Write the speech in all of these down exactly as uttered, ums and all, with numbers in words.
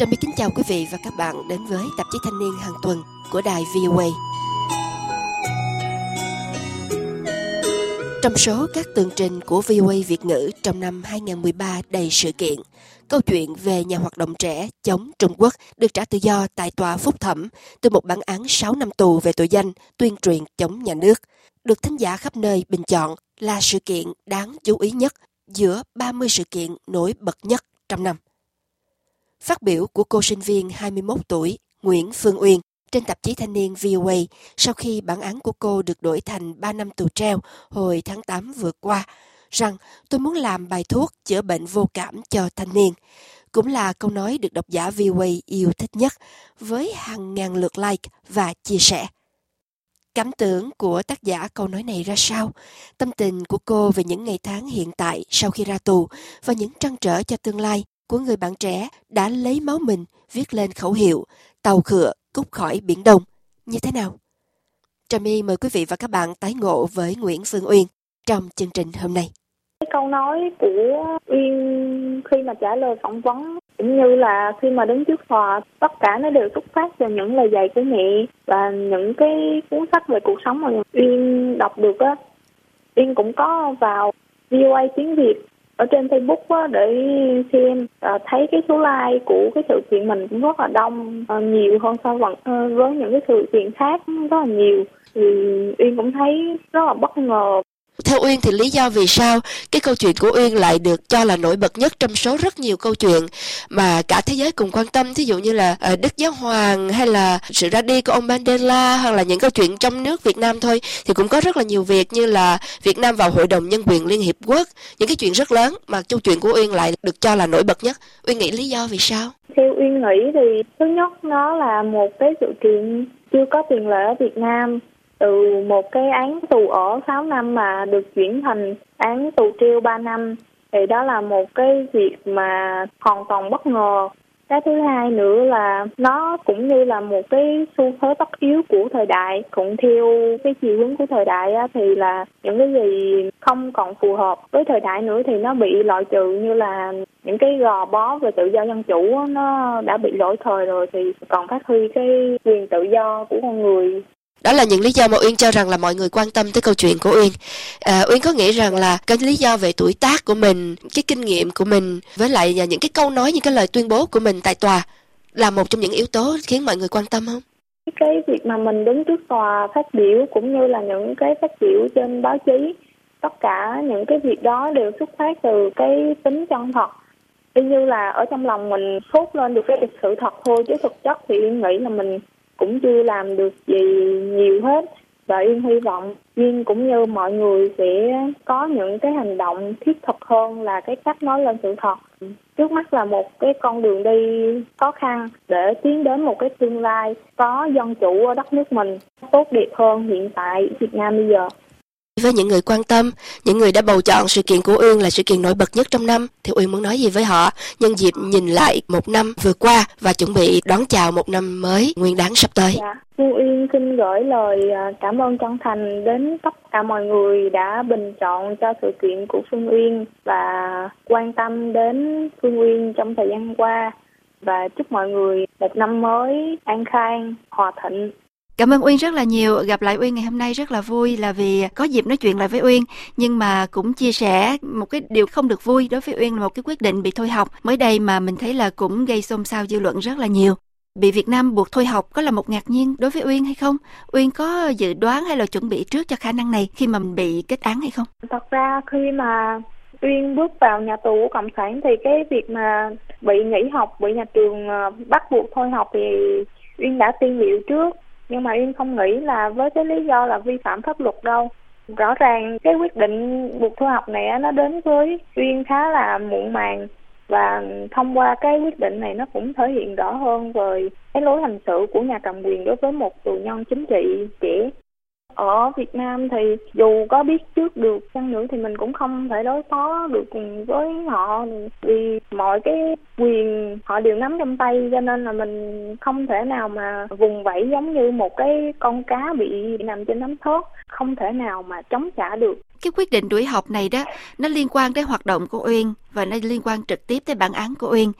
Trâm kính chào quý vị và các bạn đến với tạp chí Thanh niên hàng tuần của đài vê o a. Trong số các tường trình của vê o a Việt ngữ trong năm hai không một ba đầy sự kiện, câu chuyện về nhà hoạt động trẻ chống Trung Quốc được trả tự do tại tòa phúc thẩm từ một bản án sáu năm tù về tội danh tuyên truyền chống nhà nước, được thính giả khắp nơi bình chọn là sự kiện đáng chú ý nhất giữa ba mươi sự kiện nổi bật nhất trong năm. Phát biểu của cô sinh viên hai mươi mốt tuổi Nguyễn Phương Uyên trên tạp chí Thanh niên vê o a sau khi bản án của cô được đổi thành ba năm tù treo hồi tháng tám vừa qua, rằng tôi muốn làm bài thuốc chữa bệnh vô cảm cho thanh niên, cũng là câu nói được độc giả vê o a yêu thích nhất với hàng ngàn lượt like và chia sẻ. Cảm tưởng của tác giả câu nói này ra sao? Tâm tình của cô về những ngày tháng hiện tại sau khi ra tù và những trăn trở cho tương lai của người bạn trẻ đã lấy máu mình viết lên khẩu hiệu tàu khựa cút khỏi Biển Đông như thế nào? Trà My mời quý vị và các bạn tái ngộ với Nguyễn Phương Uyên trong chương trình hôm nay. Cái câu nói của Uyên khi mà trả lời phỏng vấn cũng như là khi mà đứng trước tòa, tất cả nó đều xuất phát từ những lời dạy của mẹ và những cái cuốn sách về cuộc sống mà Uyên đọc được á. Uyên cũng có vào vê o a tiếng Việt ở trên Facebook á, để xem, à, thấy cái số like của cái sự kiện mình cũng rất là đông, à, nhiều hơn so với, à, với những cái sự kiện khác rất là nhiều. Thì Uyên cũng thấy rất là bất ngờ. Theo Uyên thì lý do vì sao cái câu chuyện của Uyên lại được cho là nổi bật nhất trong số rất nhiều câu chuyện mà cả thế giới cùng quan tâm, thí dụ như là uh, Đức Giáo Hoàng hay là sự ra đi của ông Mandela, hoặc là những câu chuyện trong nước Việt Nam thôi, thì cũng có rất là nhiều việc như là Việt Nam vào Hội đồng Nhân quyền Liên Hiệp Quốc, những cái chuyện rất lớn mà câu chuyện của Uyên lại được cho là nổi bật nhất. Uyên nghĩ lý do vì sao? Theo Uyên nghĩ thì thứ nhất nó là một cái sự kiện chưa có tiền lệ ở Việt Nam. Từ một cái án tù ở sáu năm mà được chuyển thành án tù treo ba năm, thì đó là một cái việc mà hoàn toàn bất ngờ. Cái thứ hai nữa là nó cũng như là một cái xu thế tất yếu của thời đại. Cũng theo cái chiều hướng của thời đại á, thì là những cái gì không còn phù hợp với thời đại nữa thì nó bị loại trừ, như là những cái gò bó về tự do dân chủ á, nó đã bị lỗi thời rồi, thì còn phát huy cái quyền tự do của con người. Đó là những lý do mà Uyên cho rằng là mọi người quan tâm tới câu chuyện của Uyên. À, Uyên có nghĩ rằng là cái lý do về tuổi tác của mình, cái kinh nghiệm của mình, với lại những cái câu nói, những cái lời tuyên bố của mình tại tòa là một trong những yếu tố khiến mọi người quan tâm không? Cái việc mà mình đứng trước tòa phát biểu cũng như là những cái phát biểu trên báo chí, tất cả những cái việc đó đều xuất phát từ cái tính chân thật. Y như là ở trong lòng mình thốt lên được cái sự thật thôi, chứ thực chất thì Uyên nghĩ là mình cũng chưa làm được gì nhiều hết. Và Uyên hy vọng Uyên cũng như mọi người sẽ có những cái hành động thiết thực hơn là cái cách nói lên sự thật. Trước mắt là một cái con đường đi khó khăn để tiến đến một cái tương lai có dân chủ ở đất nước mình tốt đẹp hơn hiện tại Việt Nam bây giờ. Với những người quan tâm, những người đã bầu chọn sự kiện của Uyên là sự kiện nổi bật nhất trong năm, thì Uyên muốn nói gì với họ nhân dịp nhìn lại một năm vừa qua và chuẩn bị đón chào một năm mới nguyên đán sắp tới? Dạ, Uyên xin gửi lời cảm ơn chân thành đến tất cả mọi người đã bình chọn cho sự kiện của Phương Uyên và quan tâm đến Phương Uyên trong thời gian qua, và chúc mọi người một năm mới an khang, hòa thịnh. Cảm ơn Uyên rất là nhiều. Gặp lại Uyên ngày hôm nay rất là vui là vì có dịp nói chuyện lại với Uyên, nhưng mà cũng chia sẻ một cái điều không được vui đối với Uyên là một cái quyết định bị thôi học mới đây mà mình thấy là cũng gây xôn xao dư luận rất là nhiều. Bị Việt Nam buộc thôi học có là một ngạc nhiên đối với Uyên hay không? Uyên có dự đoán hay là chuẩn bị trước cho khả năng này khi mà mình bị kết án hay không? Thật ra khi mà Uyên bước vào nhà tù của Cộng sản thì cái việc mà bị nghỉ học, bị nhà trường bắt buộc thôi học thì Uyên đã tiên liệu trước. Nhưng mà Uyên không nghĩ là với cái lý do là vi phạm pháp luật đâu. Rõ ràng cái quyết định buộc thôi học này nó đến với Uyên khá là muộn màng. Và thông qua cái quyết định này nó cũng thể hiện rõ hơn về cái lối hành xử của nhà cầm quyền đối với một tù nhân chính trị trẻ. Ở Việt Nam thì dù có biết trước được chăng nữa thì mình cũng không thể đối phó được với họ, vì mọi cái quyền họ đều nắm trong tay, cho nên là mình không thể nào mà vùng vẫy giống như một cái con cá bị nằm trên nắm thớt, không thể nào mà chống trả được. Cái quyết định đuổi học này đó, nó liên quan tới hoạt động của Uyên và nó liên quan trực tiếp tới bản án của Uyên.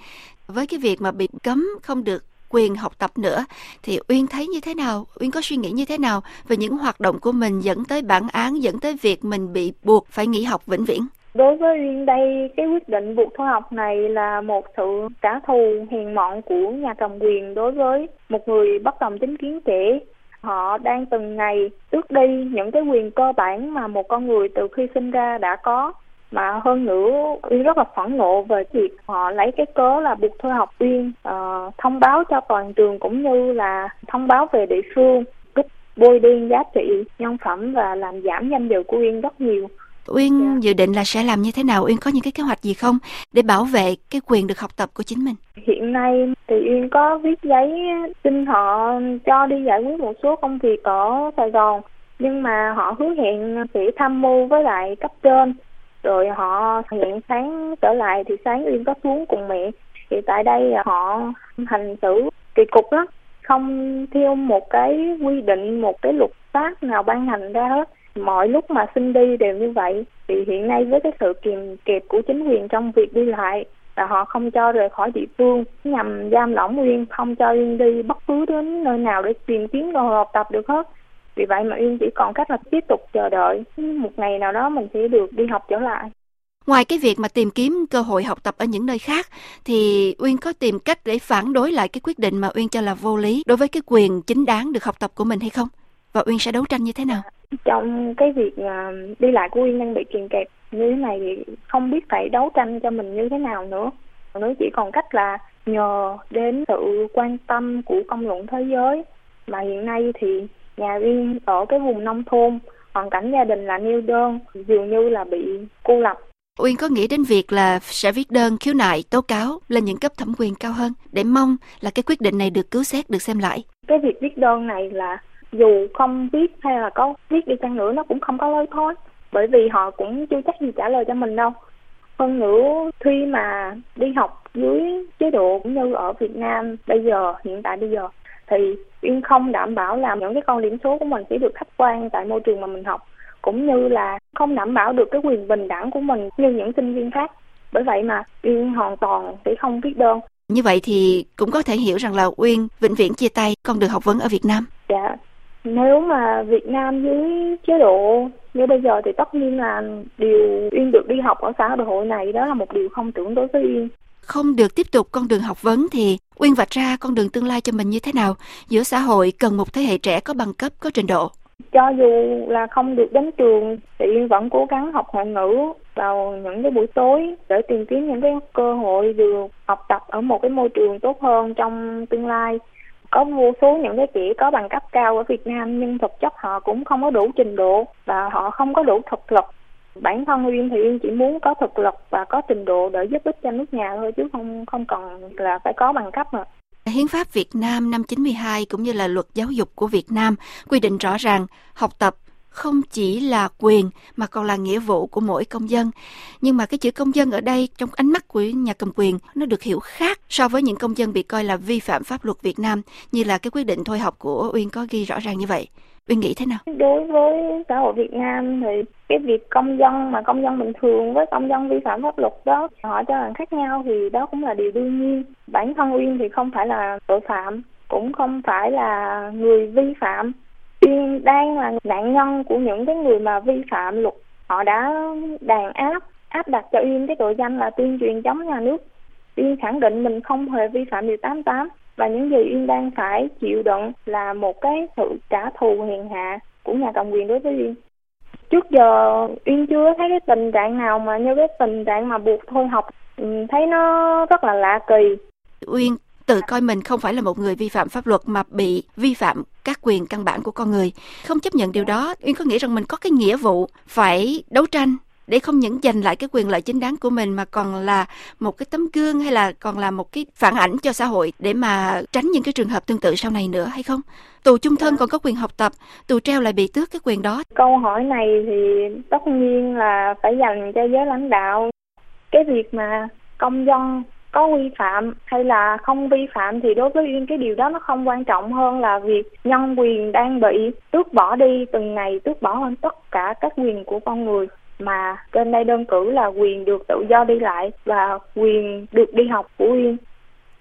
Với cái việc mà bị cấm không được quyền học tập nữa thì Uyên thấy như thế nào? Uyên có suy nghĩ như thế nào về những hoạt động của mình dẫn tới bản án, dẫn tới việc mình bị buộc phải nghỉ học vĩnh viễn? Đối với Uyên đây, cái quyết định buộc thôi học này là một sự trả thù hèn mọn của nhà cầm quyền đối với một người bất đồng chính kiến trẻ. Họ đang từng ngày tước đi những cái quyền cơ bản mà một con người từ khi sinh ra đã có. Mà hơn nữa, Uyên rất là phẫn nộ về việc họ lấy cái cớ là buộc thôi học Uyên uh, thông báo cho toàn trường cũng như là thông báo về địa phương, kích bôi đen giá trị nhân phẩm và làm giảm danh dự của Uyên rất nhiều. Uyên yeah. dự định là sẽ làm như thế nào? Uyên có những cái kế hoạch gì không để bảo vệ cái quyền được học tập của chính mình? Hiện nay thì Uyên có viết giấy xin họ cho đi giải quyết một số công việc ở Sài Gòn, nhưng mà họ hứa hẹn sẽ tham mưu với lại cấp trên, rồi họ hẹn sáng trở lại thì sáng Uyên có xuống cùng mẹ. Thì tại đây họ hành xử kỳ cục lắm, không theo một cái quy định, một cái luật pháp nào ban hành ra hết. Mọi lúc mà xin đi đều như vậy. Thì hiện nay với cái sự kìm kẹp của chính quyền trong việc đi lại là họ không cho rời khỏi địa phương, nhằm giam lỏng Uyên, không cho Uyên đi bất cứ đến nơi nào để tìm kiếm cơ hội học tập được hết. Vì vậy mà Uyên chỉ còn cách là tiếp tục chờ đợi một ngày nào đó mình sẽ được đi học trở lại. Ngoài cái việc mà tìm kiếm cơ hội học tập ở những nơi khác thì Uyên có tìm cách để phản đối lại cái quyết định mà Uyên cho là vô lý đối với cái quyền chính đáng được học tập của mình hay không? Và Uyên sẽ đấu tranh như thế nào? Trong cái việc uh, đi lại của Uyên đang bị kìm kẹp như thế này thì không biết phải đấu tranh cho mình như thế nào nữa. Nó chỉ còn cách là nhờ đến sự quan tâm của công luận thế giới. Mà hiện nay thì nhà Uyên ở cái vùng nông thôn, hoàn cảnh gia đình là neo đơn, dường như là bị cô lập. Uyên có nghĩ đến việc là sẽ viết đơn khiếu nại tố cáo lên những cấp thẩm quyền cao hơn để mong là cái quyết định này được cứu xét, được xem lại? Cái việc viết đơn này là dù không viết hay là có viết đi chăng nữa nó cũng không có lối thoát, bởi vì họ cũng chưa chắc gì trả lời cho mình đâu. Hơn nữa khi mà đi học dưới chế độ cũng như ở Việt Nam bây giờ, hiện tại bây giờ thì Uyên không đảm bảo là những cái con điểm số của mình sẽ được khách quan tại môi trường mà mình học, cũng như là không đảm bảo được cái quyền bình đẳng của mình như những sinh viên khác. Bởi vậy mà Uyên hoàn toàn sẽ không viết đơn. Như vậy thì cũng có thể hiểu rằng là Uyên vĩnh viễn chia tay con đường học vấn ở Việt Nam. Dạ, nếu mà Việt Nam dưới chế độ như bây giờ thì tất nhiên là điều Uyên được đi học ở xã hội này đó là một điều không tưởng đối với Uyên. Không được tiếp tục con đường học vấn thì Uyên vạch ra con đường tương lai cho mình như thế nào? Giữa xã hội cần một thế hệ trẻ có bằng cấp, có trình độ. Cho dù là không được đến trường thì Uyên vẫn cố gắng học ngoại ngữ vào những cái buổi tối để tìm kiếm những cái cơ hội được học tập ở một cái môi trường tốt hơn trong tương lai. Có vô số những cái trẻ có bằng cấp cao ở Việt Nam nhưng thực chất họ cũng không có đủ trình độ và họ không có đủ thực lực. Bản thân Uyên thì Uyên chỉ muốn có thực lực và có trình độ để giúp ích cho nước nhà thôi, chứ không không cần là phải có bằng cấp mà. Hiến pháp Việt Nam năm chín mươi hai cũng như là luật giáo dục của Việt Nam quy định rõ ràng học tập không chỉ là quyền mà còn là nghĩa vụ của mỗi công dân. Nhưng mà cái chữ công dân ở đây trong ánh mắt của nhà cầm quyền nó được hiểu khác so với những công dân bị coi là vi phạm pháp luật Việt Nam, như là cái quyết định thôi học của Uyên có ghi rõ ràng như vậy. Uyên nghĩ thế nào? Đối với xã hội Việt Nam thì cái việc công dân mà công dân bình thường với công dân vi phạm pháp luật đó họ cho rằng khác nhau thì đó cũng là điều đương nhiên. Bản thân Uyên thì không phải là tội phạm, cũng không phải là người vi phạm. Uyên đang là nạn nhân của những cái người mà vi phạm luật. Họ đã đàn áp, áp đặt cho Uyên cái tội danh là tuyên truyền chống nhà nước. Uyên khẳng định mình không hề vi phạm điều tám mươi tám. Và những gì Uyên đang phải chịu đựng là một cái sự trả thù hèn hạ của nhà cầm quyền đối với Uyên. Trước giờ Uyên chưa thấy cái tình trạng nào mà như cái tình trạng mà buộc thôi học, thấy nó rất là lạ kỳ. Uyên tự coi mình không phải là một người vi phạm pháp luật mà bị vi phạm các quyền căn bản của con người. Không chấp nhận điều đó, Uyên có nghĩ rằng mình có cái nghĩa vụ phải đấu tranh để không những giành lại cái quyền lợi chính đáng của mình mà còn là một cái tấm gương hay là còn là một cái phản ảnh cho xã hội để mà tránh những cái trường hợp tương tự sau này nữa hay không? Tù chung thân còn có quyền học tập, tù treo lại bị tước cái quyền đó. Câu hỏi này thì tất nhiên là phải dành cho giới lãnh đạo. Cái việc mà công dân có vi phạm hay là không vi phạm thì đối với Uyên cái điều đó nó không quan trọng hơn là việc nhân quyền đang bị tước bỏ đi từng ngày, tước bỏ hơn tất cả các quyền của con người. Mà trên đây đơn cử là quyền được tự do đi lại và quyền được đi học của Uyên.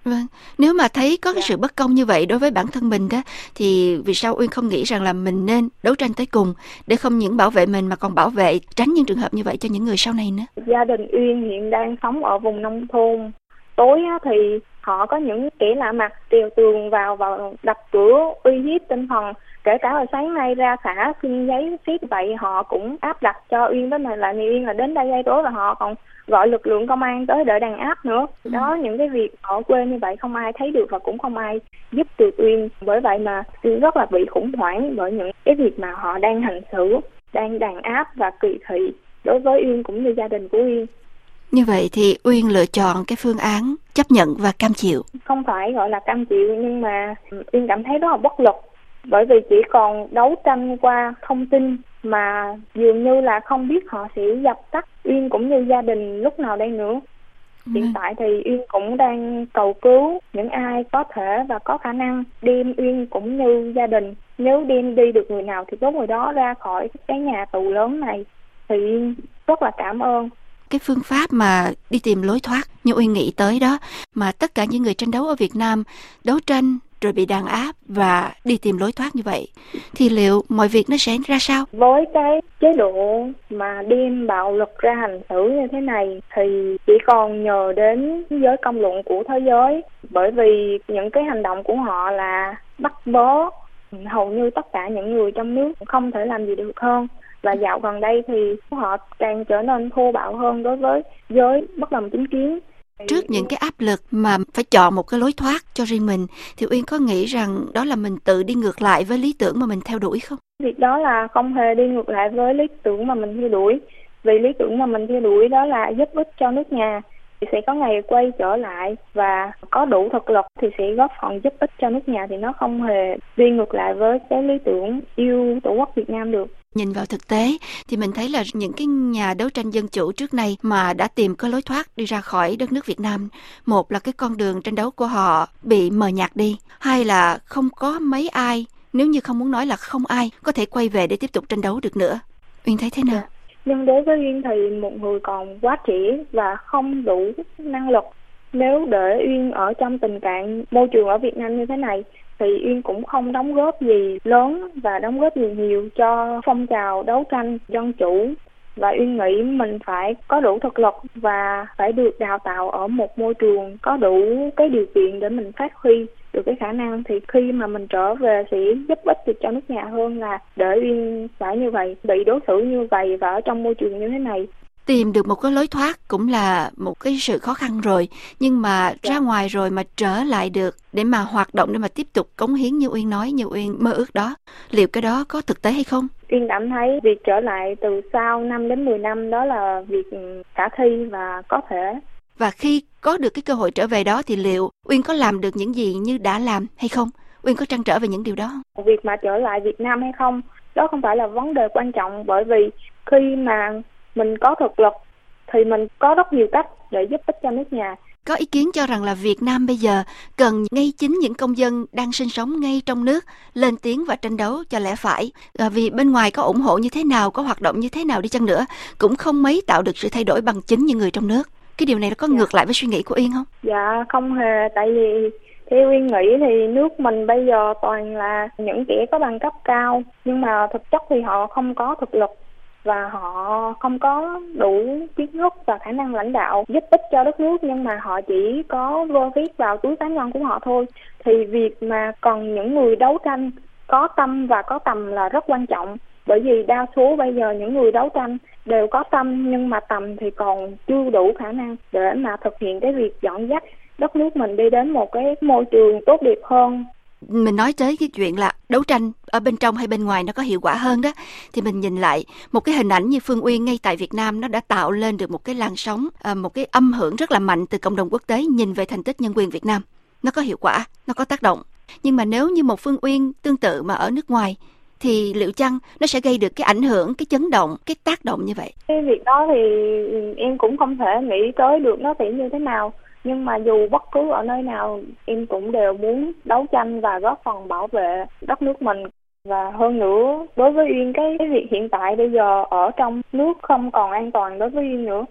Vâng, nếu mà thấy có cái Dạ. sự bất công như vậy đối với bản thân mình đó, thì vì sao Uyên không nghĩ rằng là mình nên đấu tranh tới cùng để không những bảo vệ mình mà còn bảo vệ tránh những trường hợp như vậy cho những người sau này nữa? Gia đình Uyên hiện đang sống ở vùng nông thôn. Tối á, thì họ có những kẻ lạ mặt trèo tường vào và đập cửa uy hiếp tinh thần. Kể cả hồi sáng nay ra xã xin giấy phép vậy họ cũng áp đặt cho Uyên với mà là Uyên là đến đây gây rối, và họ còn gọi lực lượng công an tới để đàn áp nữa. Ừ. Đó, những cái việc ở quê như vậy không ai thấy được và cũng không ai giúp được Uyên. Bởi vậy mà Uyên rất là bị khủng hoảng bởi những cái việc mà họ đang hành xử, đang đàn áp và kỳ thị đối với Uyên cũng như gia đình của Uyên. Như vậy thì Uyên lựa chọn cái phương án chấp nhận và cam chịu. Không phải gọi là cam chịu, nhưng mà Uyên cảm thấy rất là bất lực, bởi vì chỉ còn đấu tranh qua thông tin mà dường như là không biết họ sẽ dập tắt Uyên cũng như gia đình lúc nào đây nữa. Hiện Ừ. tại thì Uyên cũng đang cầu cứu những ai có thể và có khả năng đem Uyên cũng như gia đình, nếu đem đi được người nào thì tốt người đó ra khỏi cái nhà tù lớn này, thì Uyên rất là cảm ơn. Cái phương pháp mà đi tìm lối thoát như Uyên nghĩ tới đó, mà tất cả những người tranh đấu ở Việt Nam đấu tranh rồi bị đàn áp và đi tìm lối thoát như vậy, thì liệu mọi việc nó sẽ ra sao? Với cái chế độ mà đem bạo lực ra hành xử như thế này thì chỉ còn nhờ đến giới công luận của thế giới, bởi vì những cái hành động của họ là bắt bớ hầu như tất cả những người trong nước, không thể làm gì được hơn. Và dạo gần đây thì họ càng trở nên thô bạo hơn đối với giới bất đồng chính kiến. Trước những cái áp lực mà phải chọn một cái lối thoát cho riêng mình, thì Uyên có nghĩ rằng đó là mình tự đi ngược lại với lý tưởng mà mình theo đuổi không? Việc đó là không hề đi ngược lại với lý tưởng mà mình theo đuổi. Vì lý tưởng mà mình theo đuổi đó là giúp ích cho nước nhà, thì sẽ có ngày quay trở lại và có đủ thực lực thì sẽ góp phần giúp ích cho nước nhà, thì nó không hề đi ngược lại với cái lý tưởng yêu Tổ quốc Việt Nam được. Nhìn vào thực tế thì mình thấy là những cái nhà đấu tranh dân chủ trước nay mà đã tìm có lối thoát đi ra khỏi đất nước Việt Nam, một là cái con đường tranh đấu của họ bị mờ nhạt đi, hai là không có mấy ai, nếu như không muốn nói là không ai có thể quay về để tiếp tục tranh đấu được nữa. Uyên thấy thế nào? Nhưng đối với Uyên thì một người còn quá trẻ và không đủ năng lực. Nếu để Uyên ở trong tình trạng môi trường ở Việt Nam như thế này thì Uyên cũng không đóng góp gì lớn và đóng góp gì nhiều cho phong trào đấu tranh dân chủ. Và Uyên nghĩ mình phải có đủ thực lực và phải được đào tạo ở một môi trường có đủ cái điều kiện để mình phát huy được cái khả năng, thì khi mà mình trở về sẽ giúp ích được cho nước nhà hơn là để Uyên phải như vậy, bị đối xử như vậy và ở trong môi trường như thế này. Tìm được một cái lối thoát cũng là một cái sự khó khăn rồi, nhưng mà Dạ. ra ngoài rồi mà trở lại được để mà hoạt động, để mà tiếp tục cống hiến như Uyên nói, như Uyên mơ ước đó, liệu cái đó có thực tế hay không? Uyên cảm thấy việc trở lại từ sau năm đến mười năm đó là việc khả thi và có thể. Và khi có được cái cơ hội trở về đó thì liệu Uyên có làm được những gì như đã làm hay không? Uyên có trăn trở về những điều đó không? Việc mà trở lại Việt Nam hay không, đó không phải là vấn đề quan trọng, bởi vì khi mà mình có thực lực thì mình có rất nhiều cách để giúp ích cho nước nhà. Có ý kiến cho rằng là Việt Nam bây giờ cần ngay chính những công dân đang sinh sống ngay trong nước lên tiếng và tranh đấu cho lẽ phải. À, vì bên ngoài có ủng hộ như thế nào, có hoạt động như thế nào đi chăng nữa, cũng không mấy tạo được sự thay đổi bằng chính những người trong nước. Cái điều này nó có Dạ. ngược lại với suy nghĩ của Uyên không? Dạ không hề, tại vì theo Uyên nghĩ thì nước mình bây giờ toàn là những kẻ có bằng cấp cao, nhưng mà thực chất thì họ không có thực lực và họ không có đủ kiến thức và khả năng lãnh đạo giúp ích cho đất nước, nhưng mà họ chỉ có vơ viết vào túi cá nhân của họ thôi. Thì việc mà còn những người đấu tranh có tâm và có tầm là rất quan trọng, bởi vì đa số bây giờ những người đấu tranh đều có tâm nhưng mà tầm thì còn chưa đủ khả năng để mà thực hiện cái việc dẫn dắt đất nước mình đi đến một cái môi trường tốt đẹp hơn. Mình nói tới cái chuyện là đấu tranh ở bên trong hay bên ngoài nó có hiệu quả hơn đó, thì mình nhìn lại một cái hình ảnh như Phương Uyên ngay tại Việt Nam, nó đã tạo lên được một cái làn sóng, một cái âm hưởng rất là mạnh từ cộng đồng quốc tế nhìn về thành tích nhân quyền Việt Nam. Nó có hiệu quả, nó có tác động. Nhưng mà nếu như một Phương Uyên tương tự mà ở nước ngoài thì liệu chăng nó sẽ gây được cái ảnh hưởng, cái chấn động, cái tác động như vậy? Cái việc đó thì em cũng không thể nghĩ tới được nó sẽ như thế nào. Nhưng mà dù bất cứ ở nơi nào, em cũng đều muốn đấu tranh và góp phần bảo vệ đất nước mình. Và hơn nữa, đối với Uyên, cái, cái việc hiện tại bây giờ ở trong nước không còn an toàn đối với Uyên nữa.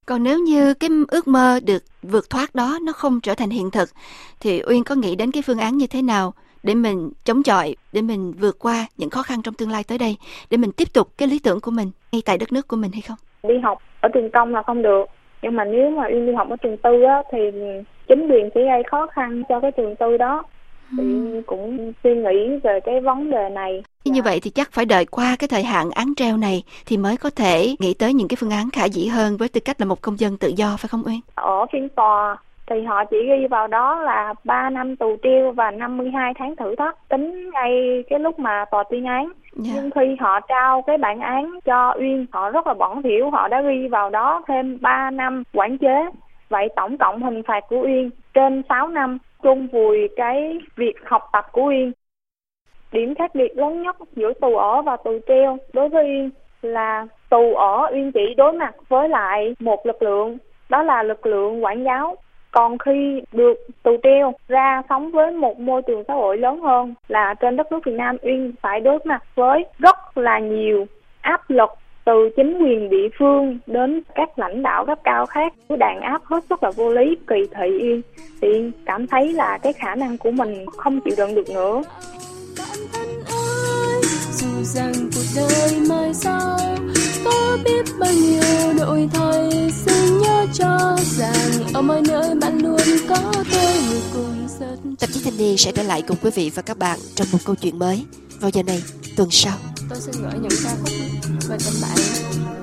Còn nếu như cái ước mơ được vượt thoát đó nó không trở thành hiện thực, thì Uyên có nghĩ đến cái phương án như thế nào để mình chống chọi, để mình vượt qua những khó khăn trong tương lai tới đây, để mình tiếp tục cái lý tưởng của mình ngay tại đất nước của mình hay không? Đi học ở trường công là không được, nhưng mà nếu mà Uyên đi học ở trường tư á, thì chính quyền sẽ gây khó khăn cho cái trường tư đó. Thì Uyên cũng suy nghĩ về cái vấn đề này. Như vậy thì chắc phải đợi qua cái thời hạn án treo này thì mới có thể nghĩ tới những cái phương án khả dĩ hơn với tư cách là một công dân tự do, phải không Uyên? Ở phiên tòa thì họ chỉ ghi vào đó là ba năm tù treo và năm mươi hai tháng thử thách tính ngay cái lúc mà tòa tuyên án. Yeah. Nhưng khi họ trao cái bản án cho Uyên, họ rất là bẩn thỉu, họ đã ghi vào đó thêm ba năm quản chế. Vậy tổng cộng hình phạt của Uyên trên sáu năm, chôn vùi cái việc học tập của Uyên. Điểm khác biệt lớn nhất giữa tù ở và tù treo đối với Uyên là tù ở Uyên chỉ đối mặt với lại một lực lượng, đó là lực lượng quản giáo. Còn khi được tù treo ra sống với một môi trường xã hội lớn hơn là trên đất nước Việt Nam, Uyên phải đối mặt với rất là nhiều áp lực từ chính quyền địa phương đến các lãnh đạo cấp cao khác. Cái đàn áp hết sức là vô lý, kỳ thị Uyên. Thì Uyên cảm thấy là cái khả năng của mình không chịu đựng được nữa. Dù rằng cuộc đời mai sau có biết bao nhiêu đổi thay, xin nhớ cho rằng ở mọi nơi bạn luôn có tôi người cùng rất. Tạp chí Thanh niên sẽ trở lại cùng quý vị và các bạn trong một câu chuyện mới vào giờ này tuần sau. Tôi xin gửi những ca khúc về tình bạn.